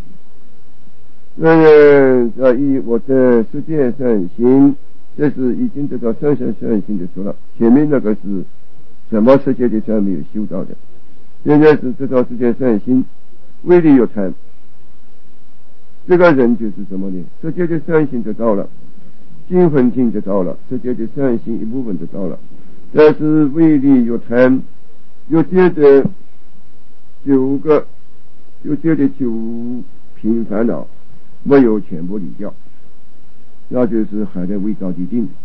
嗯，这一我的世界善行，这是已经得到三善善行的说了。前面那个是什么世界的善没有修到的，现在是得到世界善行，威力有贪。这个人就是什么呢？世界的善行得到了，精分性得到了，世界的善行一部分得到了，但是威力有贪，有接着九个。有觉得九品烦恼没有全部理掉，那就是还在未到地定啊，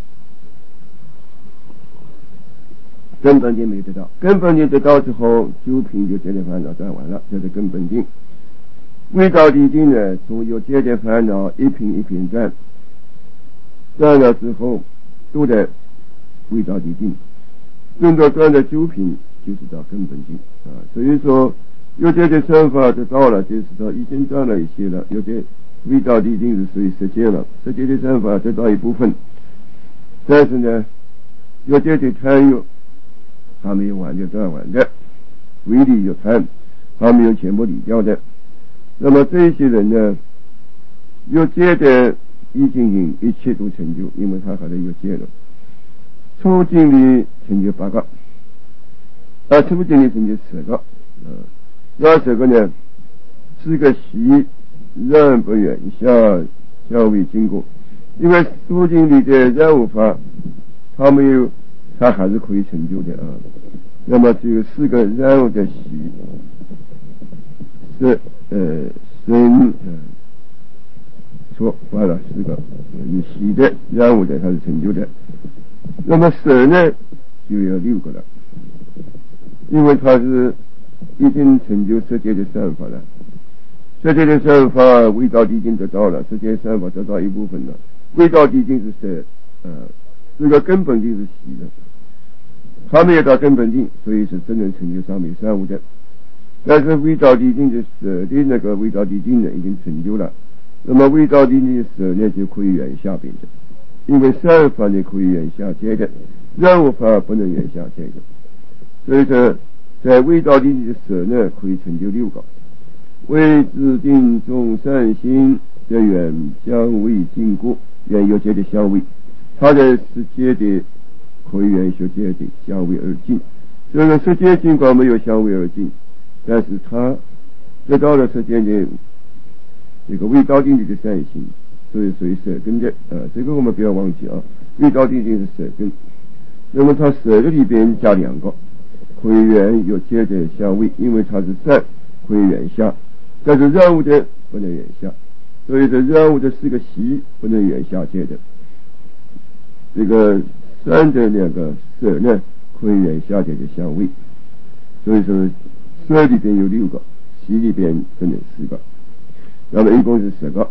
根本定没得到，根本定得到之后，九品就这点烦恼断完了，这是根本定。未到地定呢，从有这点烦恼一品一品断，断了之后都在未到地定，正到断的九品就是到根本定啊，所以说。有些的善法得到了，就是说已经断了一些了；有些未到地定是属于实界了，实界的善法得到一部分，但是呢，有些的贪欲还没有完全断完的，威力有贪还没有全部理掉的。那么这些人呢，有界的一境性一切都成就，因为他还是有界了。初境里成就八个，啊，初境里成就十个，啊。那这个呢是个习让不远下相位经过，因为书经里的任务法他没有，他还是可以成就的啊。那么只有四个任务的习是呃生呃错完了四个有习的任务的他是成就的，那么舍呢就有六个了，因为他是已经成就世界的善法了，世界的善法未到地境得到了，世界善法得到一部分了，未到地境是舍，呃，这个根本定是喜的，还没有到根本定，所以是真正成就上面善无的。但是未到地境的舍的那个未到地境呢已经成就了，那么未到地境的舍呢就可以远下边的，因为善法呢可以远下界的，任务法不能远下界的，所以说在未到地的舍呢，可以成就六个。为指定众善心的缘相位经过，缘有界的相位，它的世界的可以缘学界的相位而进。这个世界尽管没有相位而进，但是它得到了世界的这个未到定的善心，所以属于舍根的啊，这个我们不要忘记啊。未到定是舍根，那么它舍的里边加两个，可以缘有界的相位，因为它是善，可以缘下。但是任务的不能远下，所以这任务的是个习，不能远下界的。这个善的两个舍呢，可以远下界的相位。所以说舍里边有六个，习里边分成四个，那么一共是十个。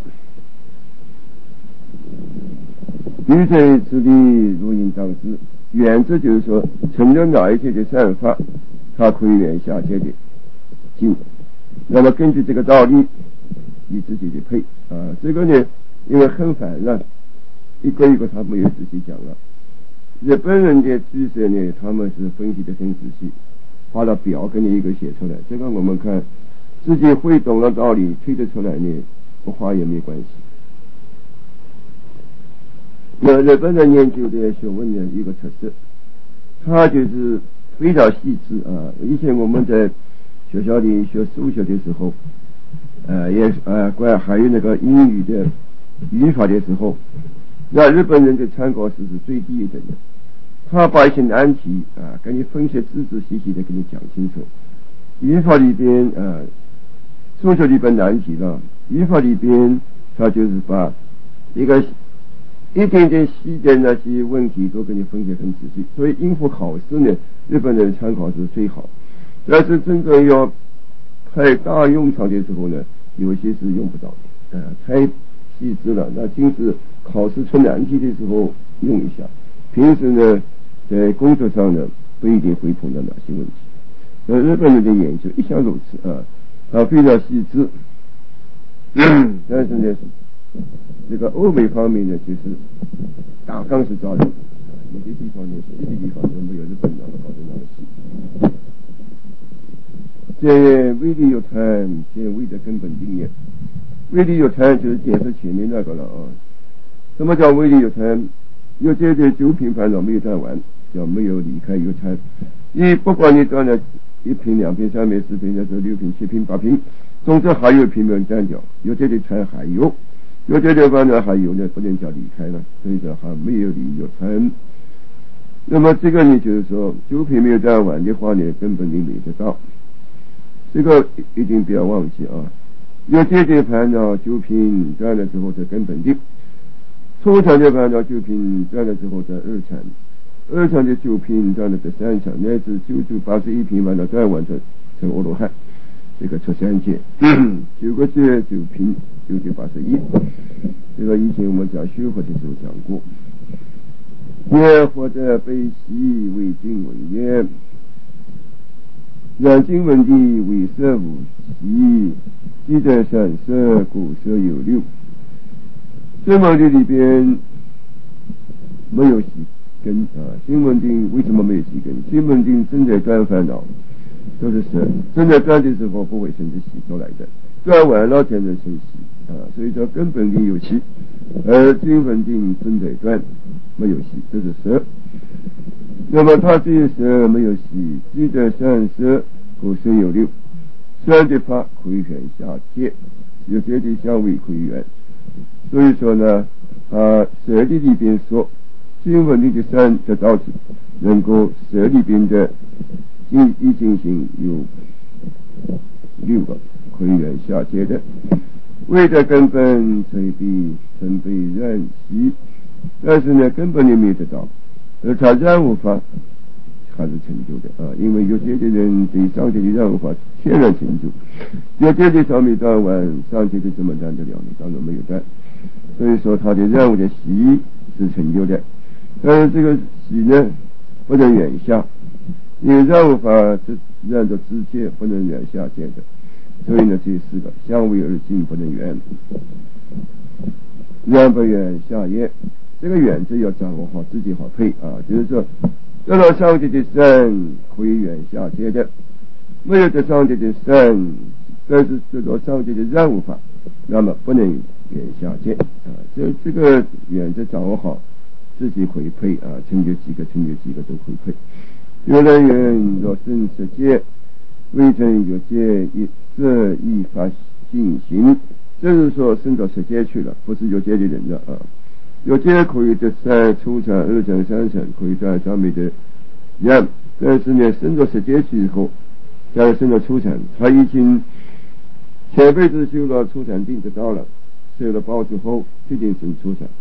于这之地如应当知，远之就是说成了哪一界的善法，它可以远下界的境。那么根据这个道理，你自己的配啊，这个呢，因为很烦了，一个一个他没有仔细讲了。日本人的知识呢，他们是分析的很仔细，画了表给你一个写出来。这个我们看自己会懂了道理，推得出来呢，不画也没关系。那日本人研究的学问呢，一个特色，他就是非常细致啊。以前我们在学校里学数学的时候，呃，也呃，关还有那个英语的语法的时候，那日本人的参考式是最低一等的。他把一些难题啊，给你分析仔仔细细的给你讲清楚。语法里边呃，数学里边难题了，语法里边他就是把一个一点点细的那些问题都给你分析很仔细，所以应付考试呢，日本人参考是最好。但是真正要派大用场的时候呢，有些是用不到的，呃，太细致了。那就是考试出难题的时候用一下，平时呢，在工作上呢，不一定会碰到哪些问题。呃，日本人的研究一向如此啊，他非常细致。但是呢，这个欧美方面呢，就是大纲是照的，有些地方呢，细的地方都没有日本人搞得那么细。这威力有禅，见位的根本定义。威力有禅就是解释前面那个了啊。什么叫威力有禅？有这个九品烦恼没有断完，叫没有离开有禅。你不管你断了一品、两品、三品、四品、六六品、七品、八品，总之还有品没有断掉，有这个禅还有，有这个烦恼还有呢，不能叫离开了，所以说还没有离有禅。那么这个呢，就是说九品没有断完的话呢，根本你没得到。这个一定不要忘记啊！有这些烦恼九品断了之后的根本定，初禅的烦恼九品断了之后的二禅，二禅的九品断了的三禅，乃至九九八十一品烦恼断完成成阿罗汉，这个出三界，九个界九品九九八十一。这个以前我们讲修佛的时候讲过。也或者被习为经文言。让经文的为色无习，记在三色故色有六。经文的里边没有习根啊，经文定为什么没有习根？经文定正在断烦恼，都是色，正在断的时候不会生起习出来的，断完了才能生习啊，所以说根本定有习，而经文定正在断没有习，这是色。那么他这色没有习，记在三色故色有六。三的法可以选下界，有界的相位可以缘。所以说呢，啊，舍利里边说，经文里的三的道子，能够舍里边的一一进行有六个可以缘下界的。为的根本虽必曾被染习，但是呢，根本也没得到。而他染无法还是成就的啊，因为有些的人对上界的染无法天然成就，有些的上面断完，上界的怎么断得了呢？当然没有断，所以说他的染无的习是成就的，但是这个习呢不能远下，因为染无法是染着知界，不能远下界的，所以呢这四个相位而进不能远，远不远下业。这个远字要掌握好，自己好配啊，就是说得到上界的善可以远下界的， 没有这上界的身，但是这个上界的任务法，那么不能缘下界啊。这这个原则掌握好，自己回馈啊，成就几个，成就几个都回馈。有人缘若生十界，未成有界一这一法进行，就是说升到十界去了，不是有界的人了啊。有界可以在三初禅、二禅、三禅，可以在上面的人，但是呢，升到十界去以后，再升到初禅，他已经前辈子修了初禅定得到了，受了报之后，决定升初禅。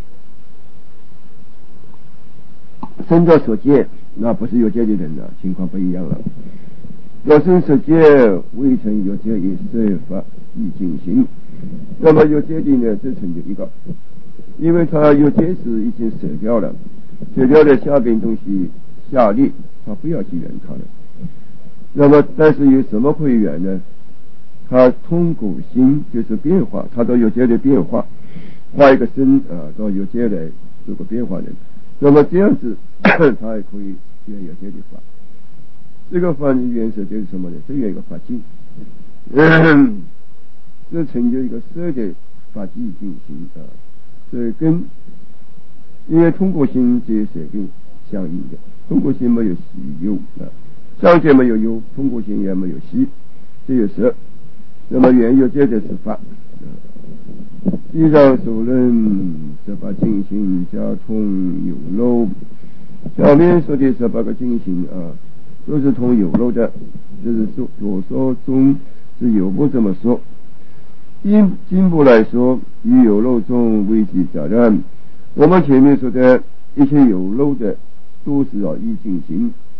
升到十界，那不是有界的人了，情况不一样了。要升十界，未成有界以设法以进行。那么有界的呢，只成就一个，因为他有界时已经舍掉了，舍掉了下边东西下力，他不要去缘他了。那么，但是有什么会缘呢？他通过心就是变化，他到有界的变化，画一个身啊，到有界来做个变化人。那么这样子，他也可以缘有界的法。这个法原则就是什么呢？这有一个法境，嗯，这成就一个色的法纪进行啊。所以跟因为通过心这些跟相应的，通过心没有喜忧啊，上界没有忧，通过心也没有喜，这有色。那么缘有界的是法。依上所论，十八进行加通有漏。下面说的十八个进行啊，都是通有漏的，就是说所说中是有不这么说。进进步来说，与有漏中为其责任。我们前面说的一切有漏的，都是要依进行，